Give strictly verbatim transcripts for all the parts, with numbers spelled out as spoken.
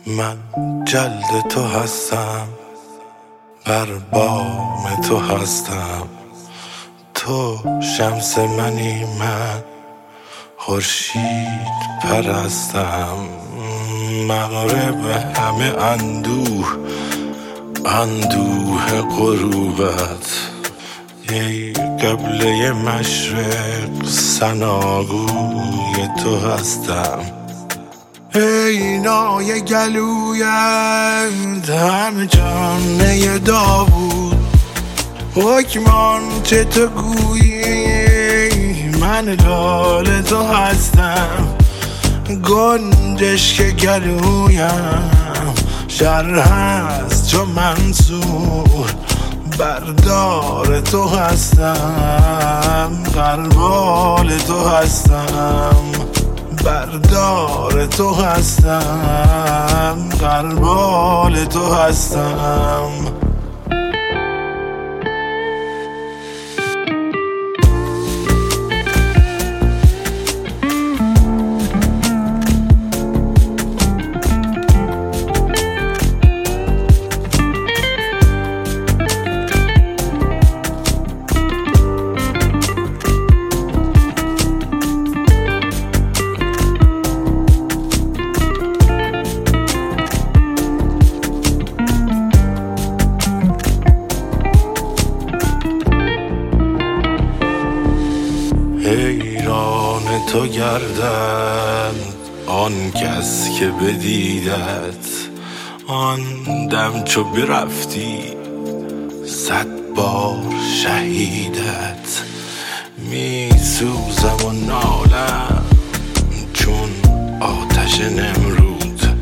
من جلد تو هستم، بر بام تو هستم. تو شمس منی، من خورشید پرستم. مغرب همه اندوه، اندوه غروبت. ای قبله مشرق، ثناگوی تو هستم. ای نای گلویت، همه جانه داوود. حکمان چه تو گویی، من لال تو هستم. گنجشک گلویم، شر هست چو منصور. بردار تو هستم، غربال تو هستم. بردار تو هستم، غربال تو هستم. حیران تو گردند آن کس که بدیدت. آن دم چو برفتی، صد بار شهیدت. می سوزم و نالم چون آتش نمرود.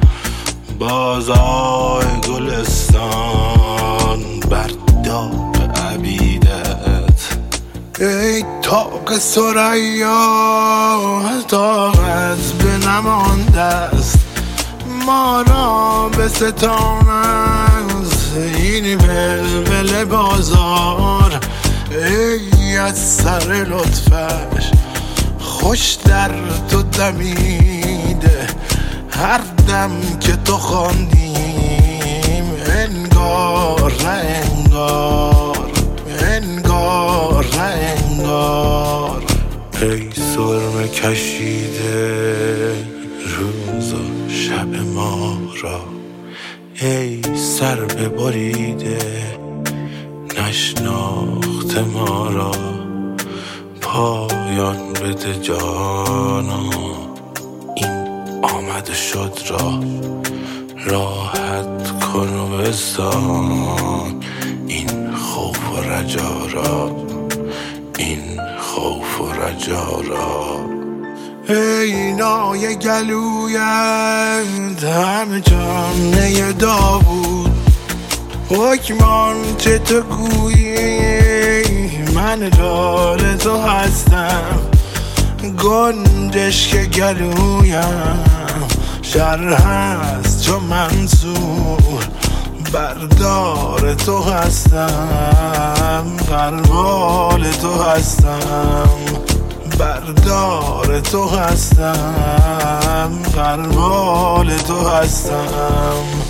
بازای گلستان بر داغ عبیدت. ای طاق ثریا، طاقت به نمانده است. ما را به ستان است این ولول بازار. ای از سر لطفش خوش در تو دمیده. هر دم که تو خواندیم، انگار نه انگار، انگار نه انگار. ای سرمه کشیده روز و شب ما را. ای سر ببریده نشناخت ما را. پایان بده جانا این آمده شد را. راحت کن و بستان این خوف و رجا را، این خوف و رجا را. ای نای گلویت، همه جانه داوود. حکمان چه تو گویی، من لال تو هستم. گنجشک گلویم، شر هست چو منصور. بردار تو هستم، غربال تو هستم. بردار تو هستم، غربال تو هستم.